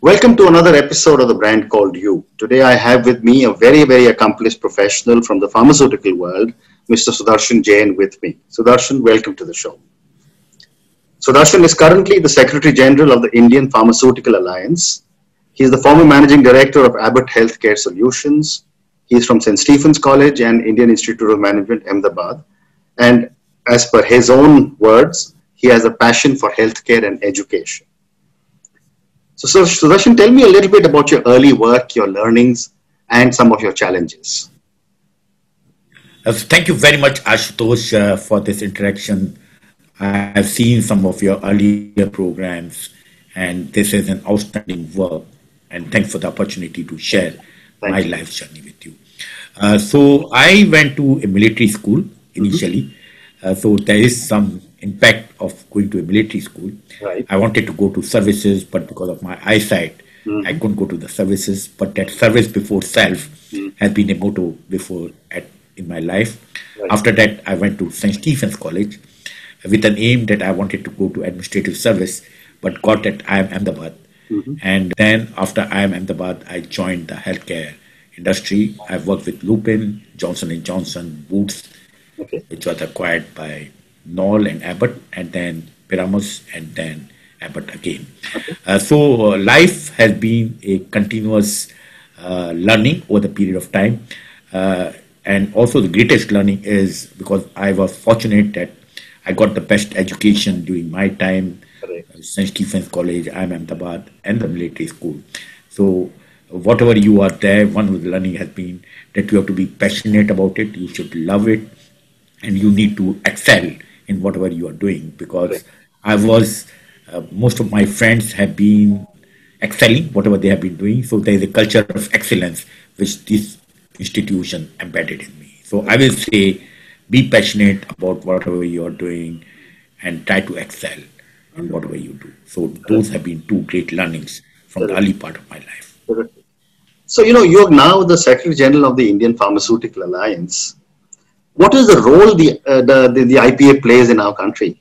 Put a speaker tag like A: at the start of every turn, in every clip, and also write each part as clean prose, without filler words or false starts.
A: Welcome to another episode of The Brand Called You. Today I have with me a very, very accomplished professional from the pharmaceutical world, Mr. Sudarshan Jain with me. Sudarshan, welcome to the show. Sudarshan is currently the Secretary General of the Indian Pharmaceutical Alliance. He is the former Managing Director of Abbott Healthcare Solutions. He is from St. Stephen's College and Indian Institute of Management, Ahmedabad. And as per his own words, he has a passion for healthcare and education. So Sudarshan, tell me a little bit about your early work, your learnings, and some of your challenges.
B: Thank you very much, Ashutosh, for this interaction. I have seen some of your earlier programs, and this is an outstanding work. And thanks for the opportunity to share my life journey with you. So I went to a military school initially. So there is some impact of going to a military school.
A: Right.
B: I wanted to go to services, but because of my eyesight, I couldn't go to the services. But that service before self has been a motto in my life.
A: Right.
B: After that, I went to St. Stephen's College with an aim that I wanted to go to administrative service, but got at IIM Ahmedabad. And then after IIM Ahmedabad, I joined the healthcare industry. I worked with Lupin, Johnson & Johnson, Boots, which was acquired by Knoll and Abbott, and then Piramus, and then Abbott again. So life has been a continuous learning over the period of time. And also the greatest learning is because I was fortunate that I got the best education during my time, St. Stephen's College, IIM Ahmedabad, and the military school. So whatever you are there, one of the learning has been that you have to be passionate about it, you should love it, and you need to excel in whatever you are doing, because most of my friends have been excelling whatever they have been doing. So there is a culture of excellence which this institution embedded in me. So I will say, be passionate about whatever you are doing and try to excel in whatever you do. So those have been two great learnings from the early part of my life.
A: So, you're now the Secretary General of the Indian Pharmaceutical Alliance. What is the role the IPA plays in our country?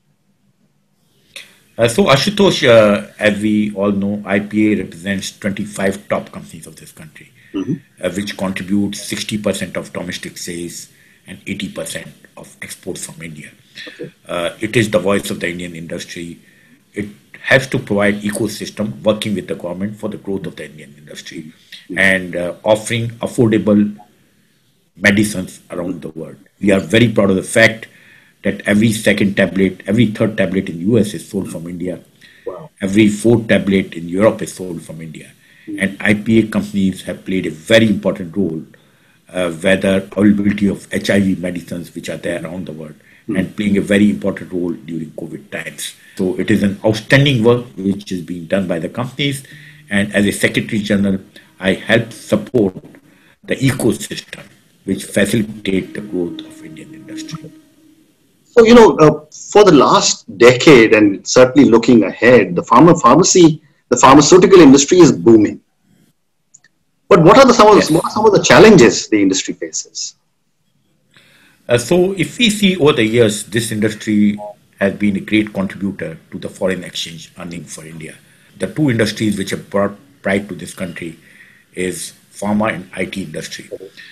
B: So Ashutosh, as we all know, IPA represents 25 top companies of this country, which contribute 60% of domestic sales and 80% of exports from India. It is the voice of the Indian industry. It has to provide ecosystem working with the government for the growth of the Indian industry and offering affordable medicines around the world. We are very proud of the fact that every third tablet in the US is sold from India.
A: Wow.
B: Every fourth tablet in Europe is sold from India. And IPA companies have played a very important role, whether availability of HIV medicines which are there around the world, and playing a very important role during COVID times. So it is an outstanding work which is being done by the companies. And as a Secretary General, I help support the ecosystem which facilitate the growth of Indian industry.
A: So, for the last decade and certainly looking ahead, the pharmaceutical industry is booming. But what are some of the challenges the industry faces?
B: So if we see over the years, this industry has been a great contributor to the foreign exchange earning for India. The two industries which have brought pride to this country is pharma and IT industry.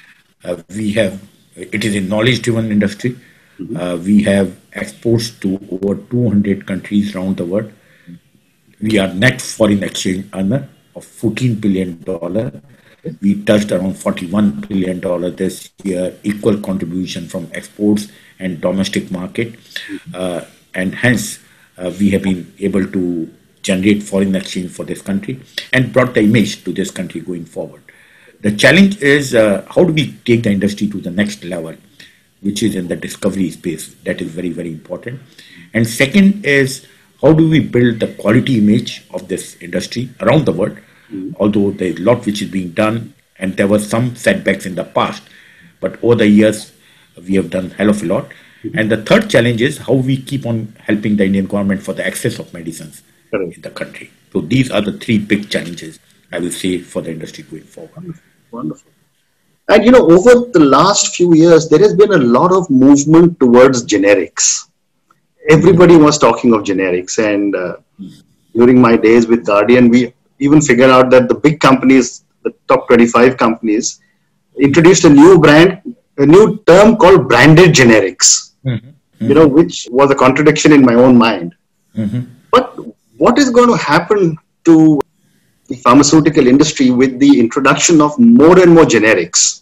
B: It is a knowledge-driven industry. We have exports to over 200 countries around the world. We are net foreign exchange earner of $14 billion. We touched around $41 billion this year, equal contribution from exports and domestic market. And hence, we have been able to generate foreign exchange for this country and brought the image to this country going forward. The challenge is how do we take the industry to the next level, which is in the discovery space. That is very, very important. And second is how do we build the quality image of this industry around the world, although there is a lot which is being done and there were some setbacks in the past. But over the years, we have done hell of a lot. And the third challenge is how we keep on helping the Indian government for the access of medicines in the country. So these are the three big challenges, I will say, for the industry going forward.
A: Wonderful. And over the last few years, there has been a lot of movement towards generics. Everybody was talking of generics. And during my days with Guardian, we even figure out that the big companies, the top 25 companies, introduced a new brand, a new term called branded generics, which was a contradiction in my own mind. But what is going to happen to the pharmaceutical industry with the introduction of more and more generics?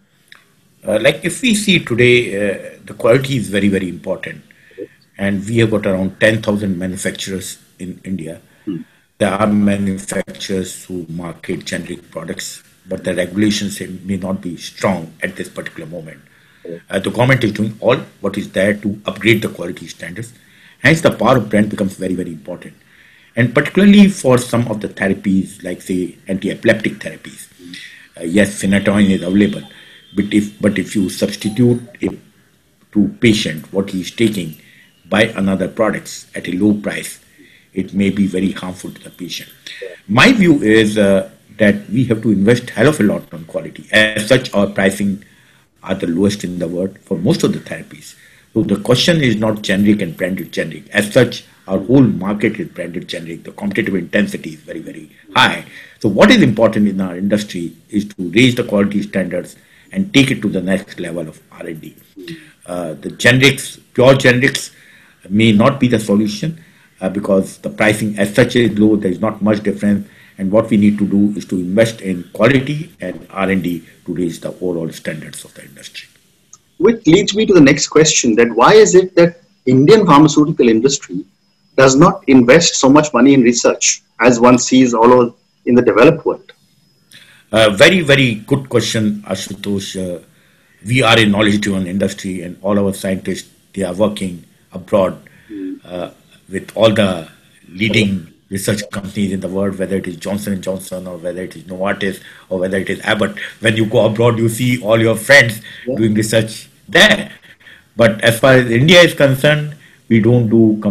B: Like if we see today, the quality is very, very important. And we have got around 10,000 manufacturers in India. There are manufacturers who market generic products, but the regulations may not be strong at this particular moment. The government is doing all what is there to upgrade the quality standards. Hence, the power of brand becomes very, very important. And particularly for some of the therapies, like say anti-epileptic therapies. Yes, phenytoin is available, but if you substitute it to patient what he is taking by another products at a low price, it may be very harmful to the patient. My view is that we have to invest hell of a lot on quality. As such, our pricing are the lowest in the world for most of the therapies. So the question is not generic and branded generic. As such, our whole market is branded generic. The competitive intensity is very, very high. So what is important in our industry is to raise the quality standards and take it to the next level of R&D. The generics, pure generics, may not be the solution because the pricing as such is low. There is not much difference. And what we need to do is to invest in quality and R&D to raise the overall standards of the industry.
A: Which leads me to the next question, that why is it that Indian pharmaceutical industry does not invest so much money in research as one sees all over in the developed world?
B: Very, very good question, Ashutosh. We are a knowledge-driven industry, and all our scientists, they are working abroad with all the leading research companies in the world, whether it is Johnson & Johnson or whether it is Novartis or whether it is Abbott. When you go abroad, you see all your friends doing research there. But as far as India is concerned, we don't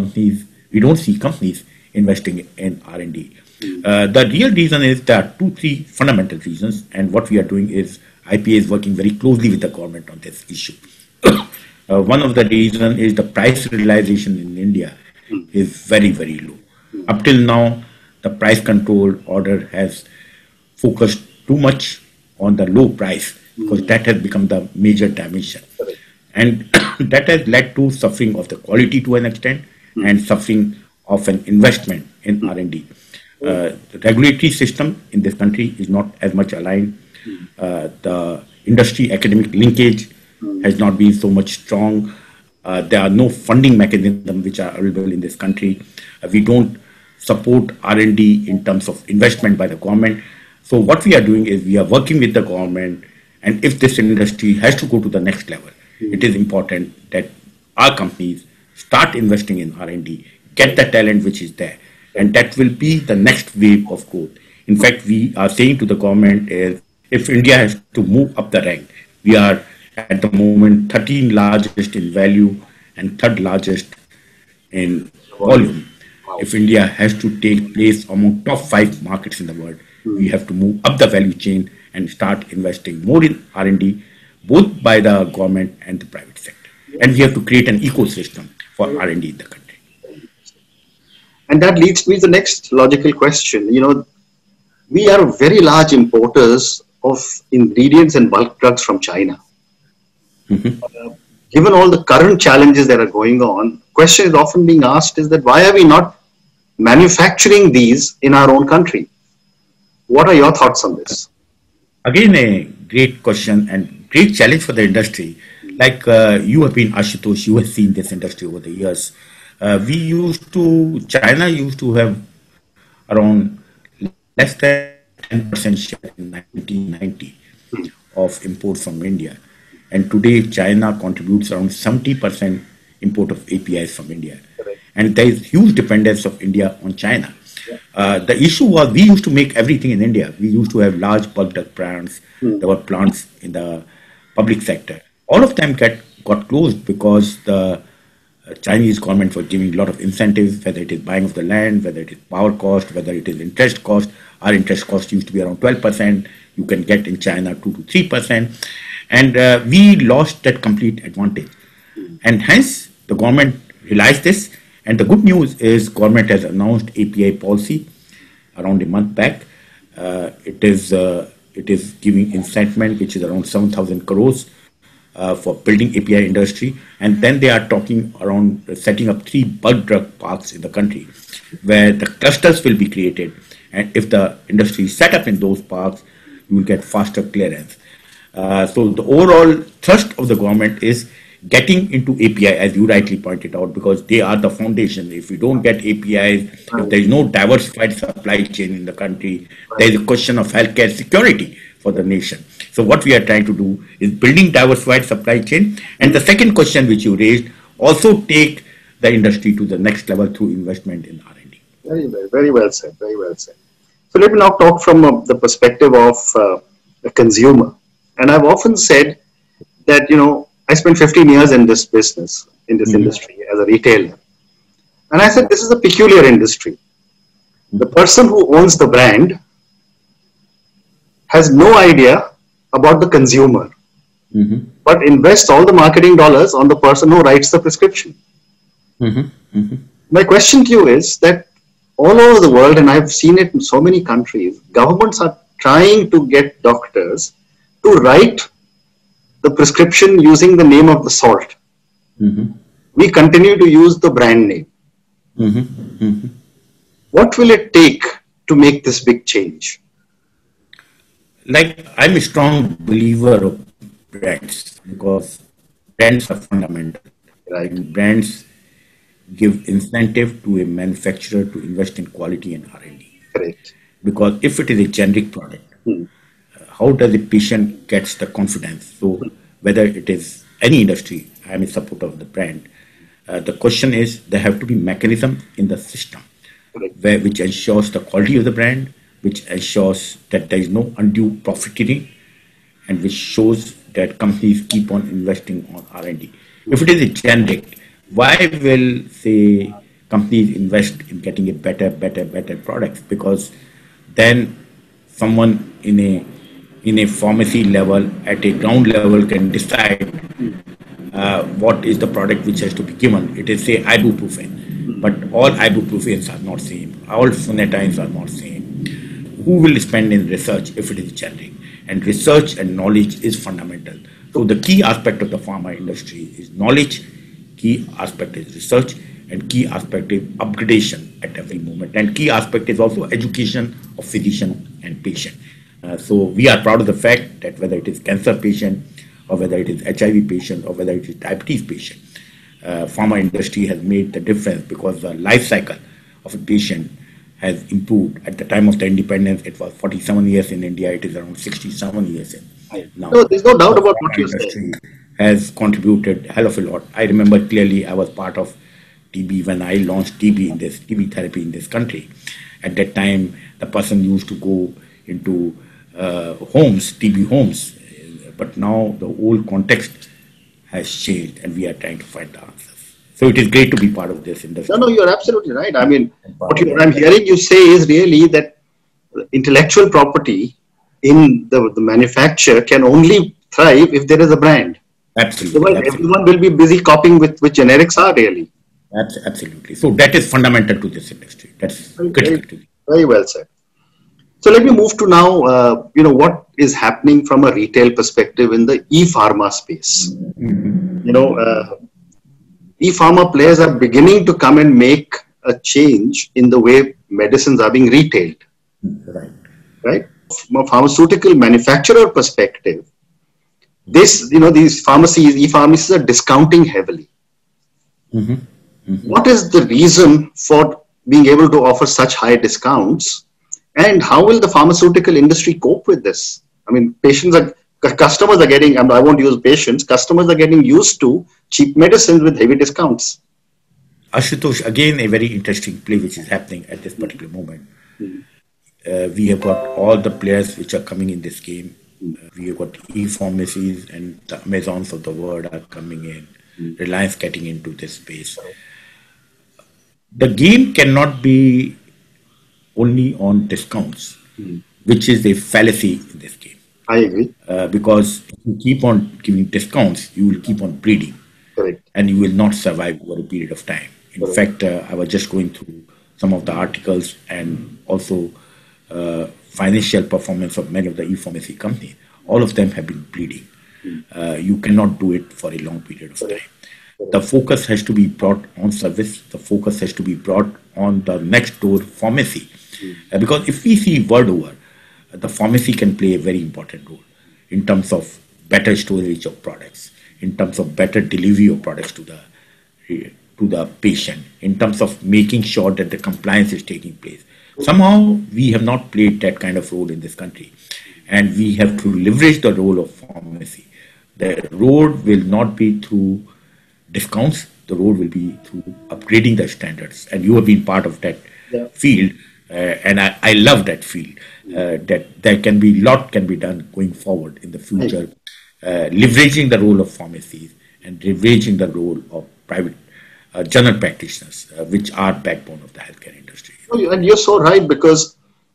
B: see companies investing in R&D. The real reason is there are 2-3 fundamental reasons, and what we are doing is IPA is working very closely with the government on this issue. One of the reasons is the price realization in India is very, very low. Up till now, the price control order has focused too much on the low price because that has become the major dimension. And that has led to suffering of the quality to an extent and suffering of an investment in R&D. The regulatory system in this country is not as much aligned. The industry-academic linkage has not been so much strong. There are no funding mechanisms which are available in this country. We don't support R&D in terms of investment by the government. So what we are doing is we are working with the government, and if this industry has to go to the next level, it is important that our companies start investing in R&D, get the talent which is there, and that will be the next wave of growth. In fact, we are saying to the government is if India has to move up the rank, we are at the moment 13th largest in value and 3rd largest in volume. If India has to take place among top 5 markets in the world, we have to move up the value chain and start investing more in R&D, both by the government and the private sector. And we have to create an ecosystem for R&D in the country.
A: And that leads me to the next logical question. We are very large importers of ingredients and bulk drugs from China. Given all the current challenges that are going on, question is often being asked is that why are we not manufacturing these in our own country? What are your thoughts on this?
B: Again, a great question and great challenge for the industry. Like you have been, Ashutosh, you have seen this industry over the years. China used to have around less than 10% share in 1990 of imports from India. And today, China contributes around 70% import of APIs from India. And there is huge dependence of India on China. The issue was we used to make everything in India. We used to have large bulk drug plants. There were plants in the public sector. All of them got closed because the Chinese government was giving a lot of incentives, whether it is buying of the land, whether it is power cost, whether it is interest cost. Our interest cost used to be around 12%. You can get in China 2 to 3%. And we lost that complete advantage. And hence, the government realized this. And the good news is government has announced API policy around a month back. It is giving incentives which is around 7,000 crores for building API industry, and then they are talking around setting up 3 bulk drug parks in the country, where the clusters will be created, and if the industry is set up in those parks, you will get faster clearance. So the overall thrust of the government is getting into API, as you rightly pointed out, because they are the foundation. If you don't get APIs, if there is no diversified supply chain in the country, there is a question of healthcare security for the nation. So what we are trying to do is building diversified supply chain. And the second question which you raised, also take the industry to the next level through investment in R&D.
A: Very well said. Very well said. So let me now talk from the perspective of the consumer. And I've often said that, I spent 15 years in this business, in this industry as a retailer. And I said, this is a peculiar industry. The person who owns the brand has no idea about the consumer, but invests all the marketing dollars on the person who writes the prescription. My question to you is that all over the world, and I've seen it in so many countries, governments are trying to get doctors to write the prescription using the name of the salt. We continue to use the brand name. What will it take to make this big change?
B: Like, I'm a strong believer of brands, because brands are fundamental. Right? And brands give incentive to a manufacturer to invest in quality and R&D.
A: Correct.
B: Because if it is a generic product, how does a patient gets the confidence? So whether it is any industry, I am a supporter of the brand. The question is, there have to be mechanism in the system which ensures the quality of the brand, which ensures that there is no undue profiteering, and which shows that companies keep on investing on R&D. If it is a generic, why will, say, companies invest in getting a better products? Because then someone in a pharmacy level, at a ground level, can decide what is the product which has to be given. It is, say, ibuprofen, but all ibuprofens are not same. All sonatines are not same. Who will spend in research if it is generic? And research and knowledge is fundamental. So the key aspect of the pharma industry is knowledge, key aspect is research, and key aspect is upgradation at every moment. And key aspect is also education of physician and patient. So we are proud of the fact that whether it is cancer patient, or whether it is HIV patient, or whether it is diabetes patient, pharma industry has made the difference, because the life cycle of a patient has improved. At the time of the independence, it was 47 years in India. It is around 67 years now.
A: No, there's no doubt about what you said.
B: Has contributed a hell of a lot. I remember clearly I was part of TB when I launched TB therapy in this country. At that time, the person used to go into homes, TB homes. But now the whole context has changed, and we are trying to find the answers. So it is great to be part of this industry.
A: No, you're absolutely right. I mean, what I'm hearing you say is really that intellectual property in the manufacturer can only thrive if there is a brand.
B: Absolutely.
A: Everyone will be busy copying with generics are really.
B: Absolutely. So that is fundamental to this industry. That's critical.
A: Very well said. So let me move to now, what is happening from a retail perspective in the e-pharma space. E-pharma players are beginning to come and make a change in the way medicines are being retailed. Right? From a pharmaceutical manufacturer perspective, these pharmacies, e-pharmacies are discounting heavily. What is the reason for being able to offer such high discounts? And how will the pharmaceutical industry cope with this? I mean, customers are getting, I won't use patients, customers are getting used to cheap medicines with heavy discounts.
B: Ashutosh, again, a very interesting play which is happening at this particular moment. We have got all the players which are coming in this game. We have got e-pharmacies, and the Amazons of the world are coming in. Reliance getting into this space. The game cannot be only on discounts, which is a fallacy in this game.
A: I agree.
B: Because if you keep on giving discounts, you will keep on breeding.
A: Correct.
B: And you will not survive over a period of time. In fact, I was just going through some of the articles and also financial performance of many of the e-pharmacy companies, all of them have been bleeding. You cannot do it for a long period of time. The focus has to be brought on service. The focus has to be brought on the next door pharmacy. Because if we see world over, the pharmacy can play a very important role in terms of better storage of products, in terms of better delivery of products to the patient, in terms of making sure that the compliance is taking place. Somehow we have not played that kind of role in this country, and we have to leverage the role of pharmacy. The road will not be through discounts, the road will be through upgrading the standards, and you have been part of that field, and I love that field. That there can be lot can be done going forward in the future, leveraging the role of pharmacies and leveraging the role of private general practitioners, which are backbone of the healthcare industry.
A: And you're so right, because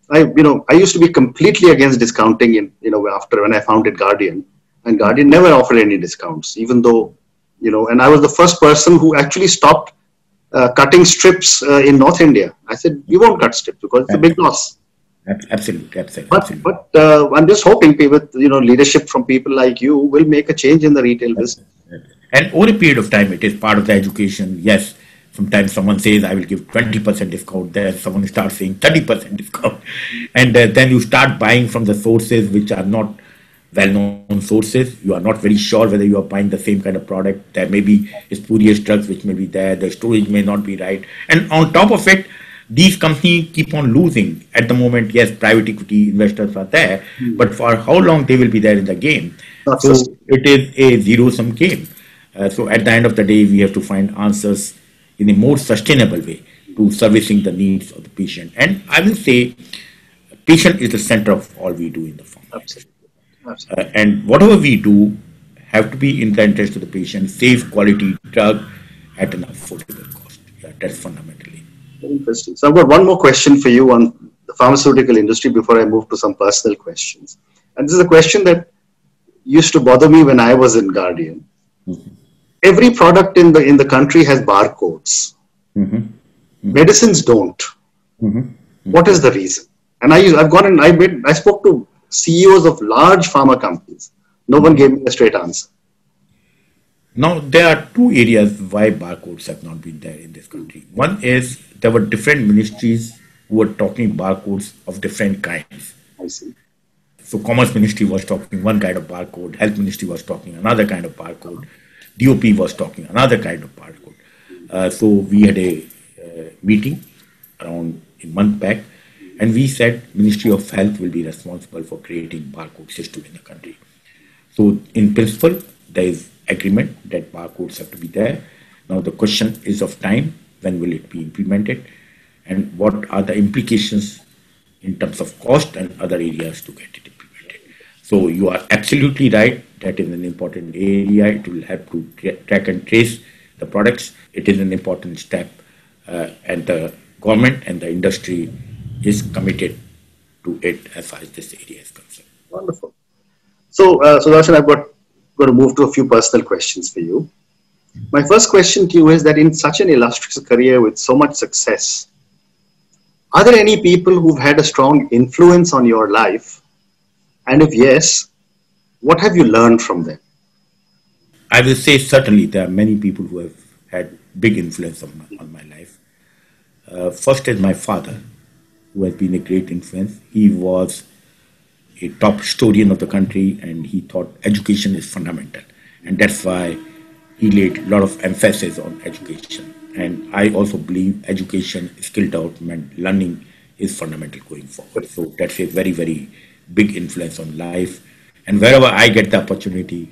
A: I used to be completely against discounting after when I founded Guardian, and Guardian never offered any discounts, even though, and I was the first person who actually stopped cutting strips in North India. I said, we won't cut strips because it's a big loss.
B: Absolutely.
A: But I'm just hoping with leadership from people like you will make a change in the retail business.
B: And over a period of time, it is part of the education. Yes, sometimes someone says, I will give 20% discount. There, someone starts saying 30% discount. And then you start buying from the sources which are not well-known sources. You are not very sure whether you are buying the same kind of product. There may be spurious drugs which may be there. The storage may not be right. And on top of it, these companies keep on losing. At the moment, yes, private equity investors are there, but for how long they will be there in the game? So it is a zero-sum game. So at the end of the day, we have to find answers in a more sustainable way to servicing the needs of the patient. And I will say, patient is the center of all we do in the pharmacy.
A: Absolutely.
B: And whatever we do have to be in the interest of the patient, safe quality drug at an affordable cost. Yeah, that's fundamentally.
A: Very interesting. So I've got one more question for you on the pharmaceutical industry before I move to some personal questions. And this is a question that used to bother me when I was in Guardian. Every product in the country has barcodes. Medicines don't. What is the reason? And I spoke to CEOs of large pharma companies. No one gave me a straight answer.
B: Now, there are two areas why barcodes have not been there in this country. One is there were different ministries who were talking barcodes of different kinds.
A: I see.
B: So Commerce Ministry was talking one kind of barcode, Health Ministry was talking another kind of barcode, DOP was talking another kind of barcode. So we had a meeting around a month back, and we said Ministry of Health will be responsible for creating barcode system in the country. So in principle, there is agreement that barcodes have to be there. Now the question is of time, when will it be implemented, and what are the implications in terms of cost and other areas to get it implemented. So you are absolutely right, that is an important area. It will help to track and trace the products. It is an important step, and the government and the industry is committed to it as far as this area is concerned.
A: Wonderful. So, Sudarshan, I've got to move to a few personal questions for you. My first question to you is that in such an illustrious career with so much success, are there any people who've had a strong influence on your life? And if yes, what have you learned from them?
B: I will say certainly there are many people who have had big influence on my life. First is my father, who has been a great influence. He was a top historian of the country, and he thought education is fundamental. And that's why he laid a lot of emphasis on education. And I also believe education, skill development, learning is fundamental going forward. So that's a very, very big influence on life. And wherever I get the opportunity,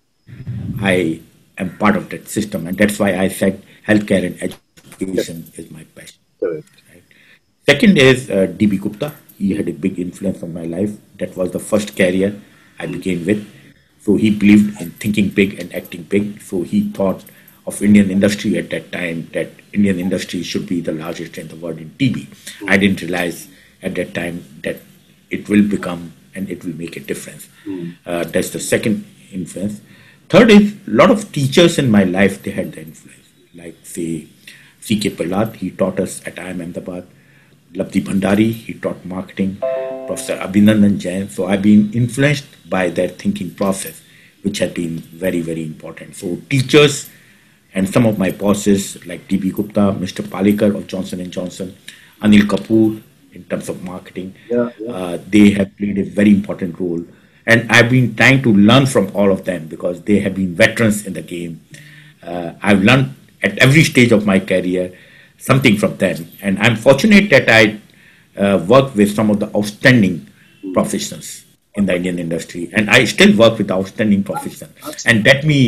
B: I am part of that system. And that's why I said healthcare and education is my passion. Right? Second is D.B. Gupta. He had a big influence on my life. That was the first career I began with. So he believed in thinking big and acting big. So he thought of Indian industry at that time, that Indian industry should be the largest in the world in TB. I didn't realize at that time that it will become and it will make a difference. That's the second influence. Third is a lot of teachers in my life, they had the influence. Like say C.K. Prahlad, he taught us at IIM Ahmedabad. Labdhi Bhandari, he taught marketing. Professor Abhinandan Jain. So I've been influenced by their thinking process, which has been very, very important. So teachers and some of my bosses like D.B. Gupta, Mr. Palekar of Johnson & Johnson, Anil Kapoor in terms of marketing, they have played a very important role. And I've been trying to learn from all of them because they have been veterans in the game. I've learned at every stage of my career something from them. And I'm fortunate that I work with some of the outstanding professionals in the Indian industry, and I still work with outstanding professionals, and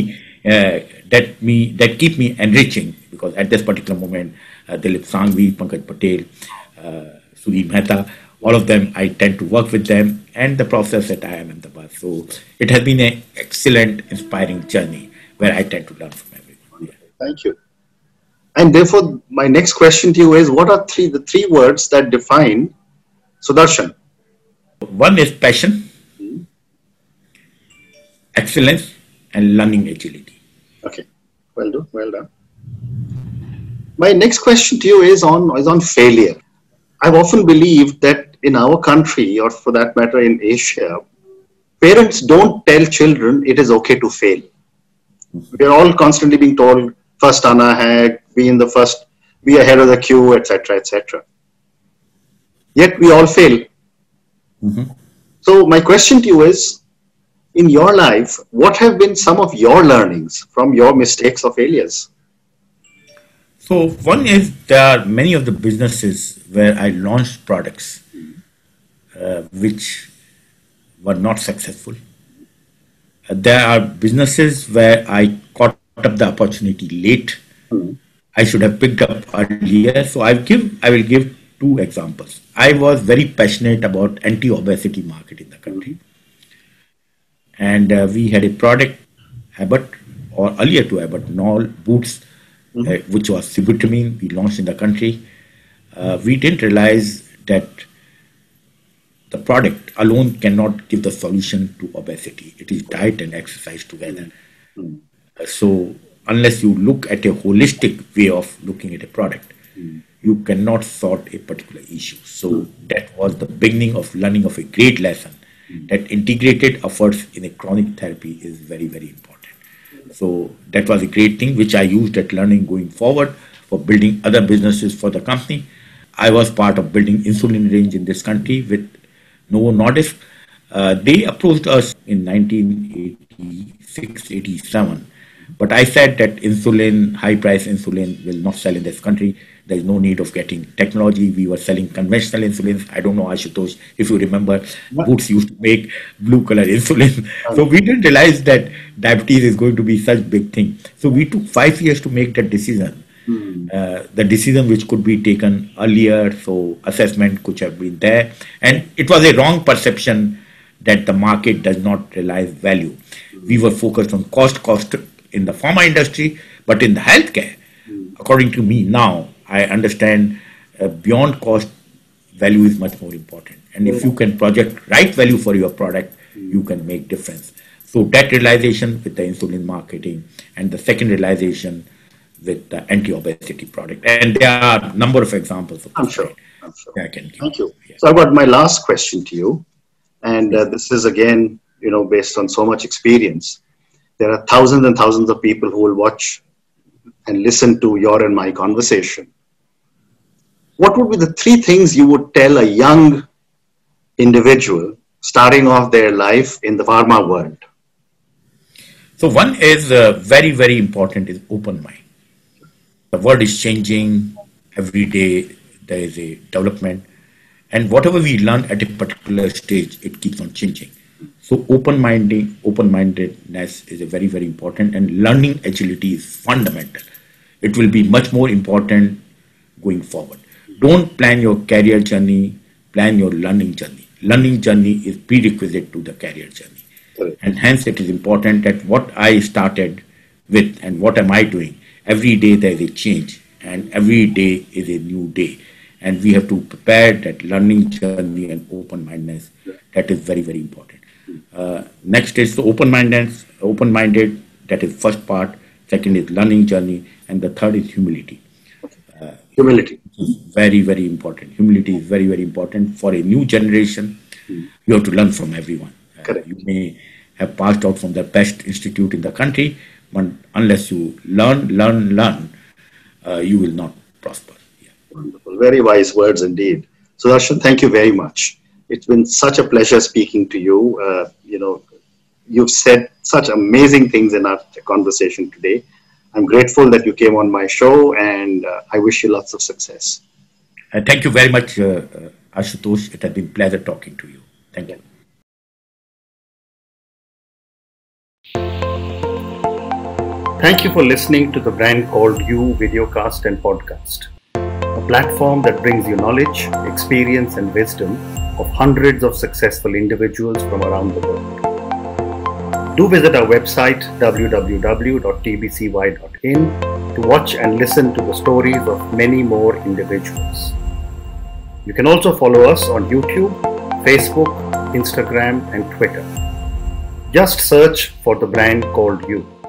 B: that keep me enriching because at this particular moment, Dilip Sangvi, Pankaj Patel, Sudhir Mehta, all of them, I tend to work with them and the process at IIM Ahmedabad. So it has been an excellent, inspiring journey where I tend to learn from everyone. Yeah.
A: Thank you. And therefore, my next question to you is, what are the three words that define Sudarshan?
B: One is passion, excellence, and learning agility.
A: Okay, well done, well done. My next question to you is on failure. I've often believed that in our country, or for that matter in Asia, parents don't tell children it is okay to fail. We're all constantly being told, first Anna hai, be in the first, be ahead of the queue, etc., etc. Yet we all fail.
B: Mm-hmm.
A: So my question to you is, in your life, what have been some of your learnings from your mistakes or failures?
B: So one is there are many of the businesses where I launched products which were not successful. There are businesses where I caught up the opportunity late. I should have picked up earlier. So I will give two examples. I was very passionate about anti-obesity market in the country. And we had a product, Abbott, or earlier to Abbott, Knoll Boots, which was sibutramine, we launched in the country. We didn't realize that the product alone cannot give the solution to obesity. It is diet and exercise together. So unless you look at a holistic way of looking at a product, you cannot sort a particular issue. So that was the beginning of learning of a great lesson, that integrated efforts in a chronic therapy is very, very important. So that was a great thing which I used at learning going forward for building other businesses for the company. I was part of building insulin range in this country with Novo Nordisk. They approached us in 1986-87, but I said that insulin, high-price insulin, will not sell in this country. There is no need of getting technology. We were selling conventional insulins. I don't know, Ashutosh, if you remember, Boots used to make blue-color insulin. So we didn't realize that diabetes is going to be such a big thing. So we took 5 years to make that decision. The decision which could be taken earlier, so assessment could have been there. And it was a wrong perception that the market does not realize value. We were focused on cost in the pharma industry, but in the healthcare, according to me now, I understand beyond cost, value is much more important. And if you can project right value for your product, you can make difference. So that realization with the insulin marketing, and the second realization with the anti-obesity product. And there are a number of examples of
A: I'm sure.
B: I can give.
A: Thank you. Yeah. So I've got my last question to you. And this is again, based on so much experience. There are thousands and thousands of people who will watch and listen to your and my conversation. What would be the three things you would tell a young individual starting off their life in the pharma world?
B: So one is very, very important is open mind. The world is changing every day. There is a development, and whatever we learn at a particular stage, it keeps on changing. So open-mindedness is a very, very important, and learning agility is fundamental. It will be much more important going forward. Don't plan your career journey, plan your learning journey. Learning journey is prerequisite to the career journey. And hence it is important that what I started with and what am I doing, every day there is a change and every day is a new day. And we have to prepare that learning journey and open-mindedness. That is very, very important. Next is the open-minded, that is first part. Second is learning journey. And the third is humility.
A: Humility.
B: Very, very important. Humility is very, very important for a new generation. You have to learn from everyone.
A: Correct.
B: You may have passed out from the best institute in the country, but unless you learn, you will not prosper. Yeah.
A: Wonderful. Very wise words indeed. Sudarshan, thank you very much. It's been such a pleasure speaking to you. You've said such amazing things in our conversation today. I'm grateful that you came on my show, and I wish you lots of success.
B: Thank you very much, Ashutosh. It has been a pleasure talking to you. Thank you.
A: Thank you for listening to the Brand Called You videocast and podcast, a platform that brings you knowledge, experience, and wisdom of hundreds of successful individuals from around the world. Do visit our website www.tbcy.in to watch and listen to the stories of many more individuals. You can also follow us on YouTube, Facebook, Instagram, and Twitter. Just search for the Brand Called You.